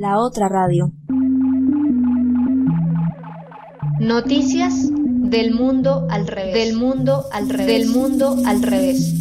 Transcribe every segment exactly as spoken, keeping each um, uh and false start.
La otra radio. Noticias del mundo al revés. Del mundo al revés. Del mundo al revés.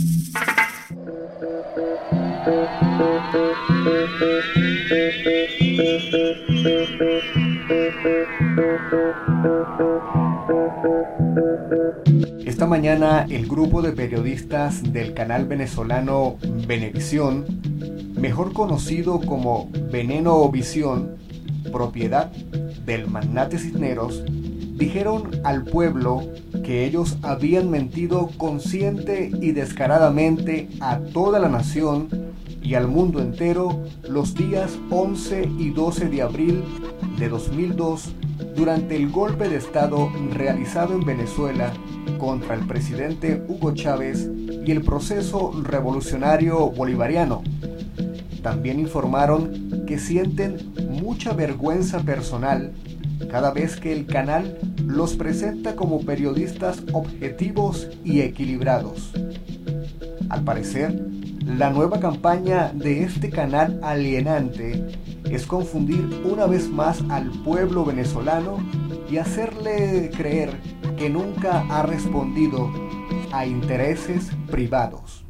Esta mañana el grupo de periodistas del canal venezolano Venevisión, mejor conocido como Veneno Visión, propiedad del magnate Cisneros, dijeron al pueblo que ellos habían mentido consciente y descaradamente a toda la nación y al mundo entero los días once y doce de abril de dos mil dos durante el golpe de Estado realizado en Venezuela contra el presidente Hugo Chávez y el proceso revolucionario bolivariano. También informaron que sienten mucha vergüenza personal cada vez que el canal los presenta como periodistas objetivos y equilibrados. Al parecer, la nueva campaña de este canal alienante es confundir una vez más al pueblo venezolano y hacerle creer que nunca ha respondido a intereses privados.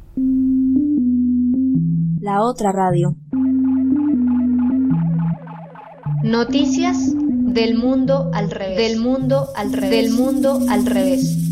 La otra radio. Noticias del mundo al revés. Del mundo al revés. Del mundo al revés.